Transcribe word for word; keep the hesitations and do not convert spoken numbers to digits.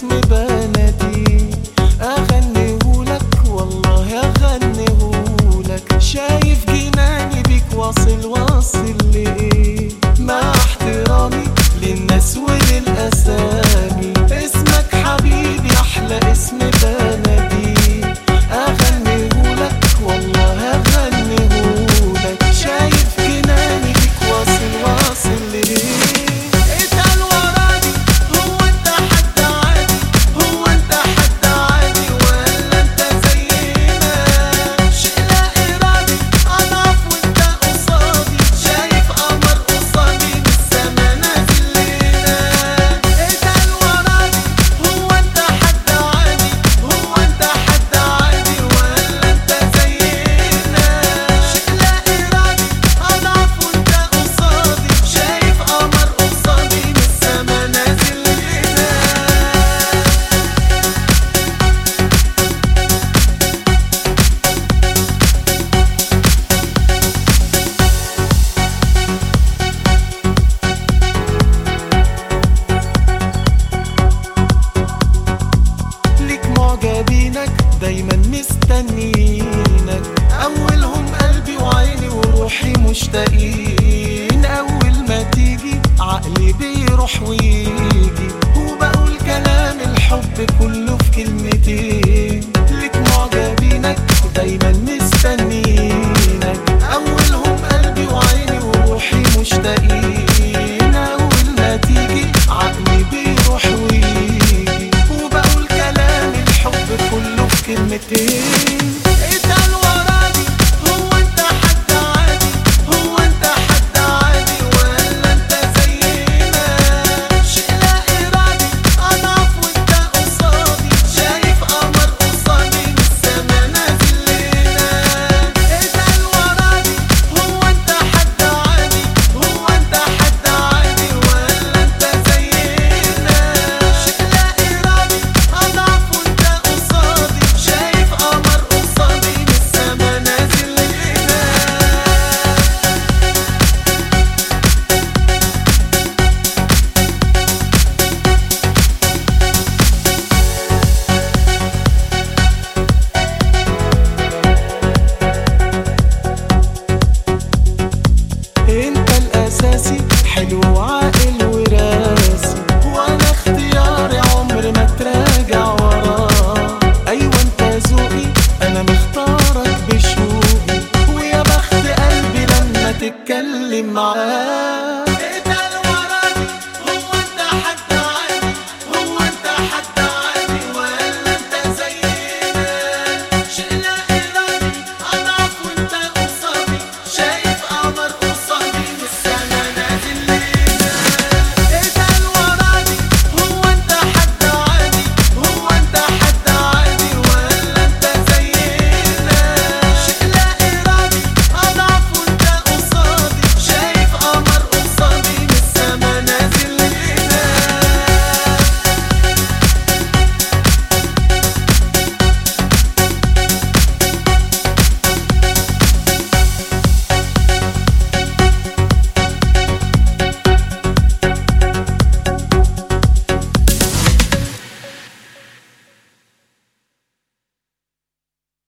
اسم بلدي، اغنيهولك والله اغنيهولك. شايف جناني بيك واصل واصل لإيه؟ مع احترامي للناس وللأسامي، اسمك حبيبي أحلى اسم بلدي، أغنيهولك والله أغنيهولك. شايف جناني بيك واصل واصل ليه؟ اتقل وراني، هو انت حد عادي؟ هو انت حد عادي ولا انت زينا؟ شيء لا إرادي أضعف وانت قصادي، شايف قمر قصادي من السما نازل لينا. اتقل وراني، هو انت حد عادي؟ هو انت حد عادي ولا انت زينا؟ شيء لا إرادي أضعف وانت قصادي، شايف قمر قصادي من السما نازل لينا. ليك معجبينك دايما مستنيين،